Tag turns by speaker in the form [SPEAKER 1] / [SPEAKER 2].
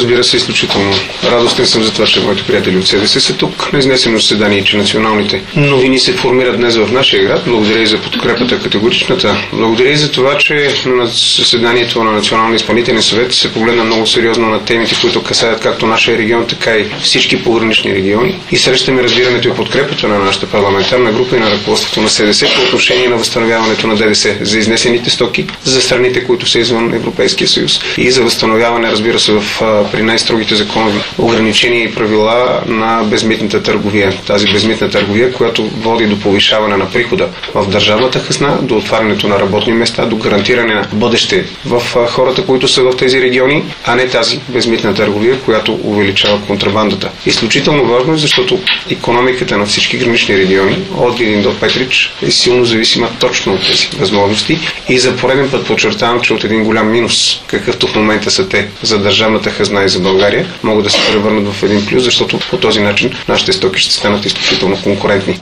[SPEAKER 1] Разбира се, изключително радостен съм за това, че моите приятели от СДС са тук на изнесено заседание и че националните новини се формират днес в нашия град. Благодаря и за подкрепата категоричната. Благодаря и за това, че на заседанието на Националния изпълнителен съвет се погледна много сериозно на темите, които касаят както нашия регион, така и всички погранични региони. И срещаме разбирането и подкрепата на нашата парламентарна група и на ръководството на СДС по отношение на възстановяването на ДДС за изнесените стоки за страните, които са извън Европейския съюз и за възстановяване, разбира се, при най-строгите законови ограничения и правила на безмитната търговия. Тази безмитна търговия, която води до повишаване на прихода в държавната хазна, до отварянето на работни места, до гарантиране на бъдеще в хората, които са в тези региони, а не тази безмитна търговия, която увеличава контрабандата. Изключително важно е, защото икономиката на всички гранични региони, от Видин до Петрич, е силно зависима точно от тези възможности и за пореден път подчертавам, че от един голям минус, какъвто в момента са те за държавната хазна и за България, могат да се превърнат в един плюс, защото по този начин нашите стоки ще станат изключително конкурентни.